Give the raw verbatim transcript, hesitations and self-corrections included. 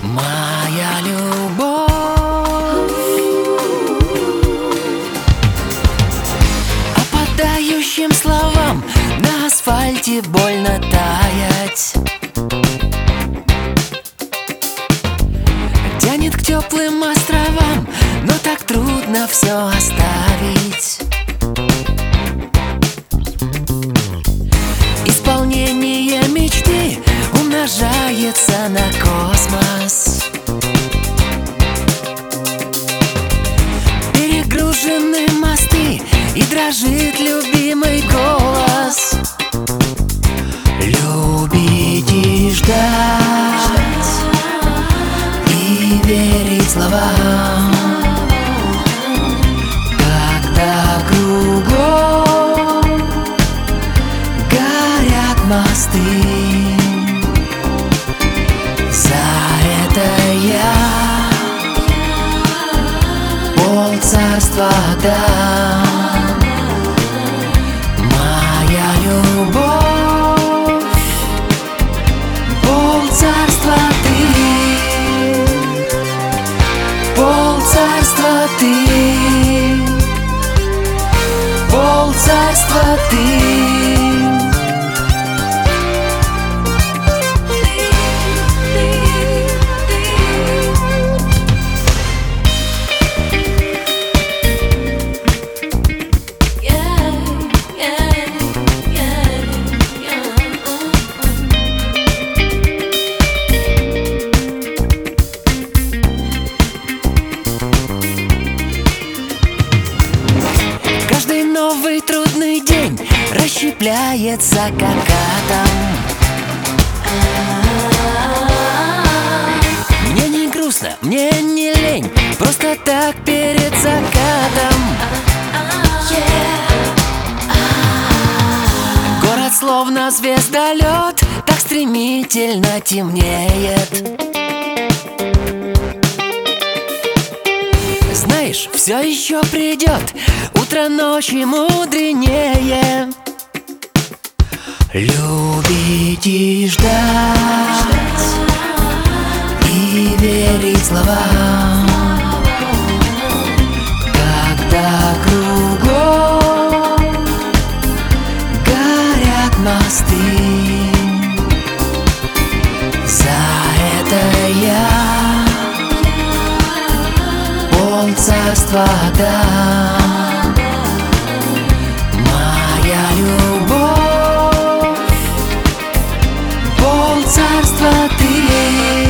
Моя любовь. Опадающим словам на асфальте больно таять. Тянет к теплым островам, но так трудно все оставить. Исполнение мечты умножается на космос. Перегружены мосты, и дрожит любимый голос. Любить и ждать, и верить словам, когда кругом горят мосты. За это я пол царства дам. Моя любовь, пол царства ты, пол царства ты, пол царства ты. Новый трудный день расщепляется как атом. Мне не грустно, мне не лень, просто так перед закатом. Город словно звездолет, так стремительно темнеет. Знаешь, все еще придет утро ночи мудренее. Любить и ждать, и верить словам, когда кругом горят мосты. За это я пол царства дам. Моя любовь, пол царства ты.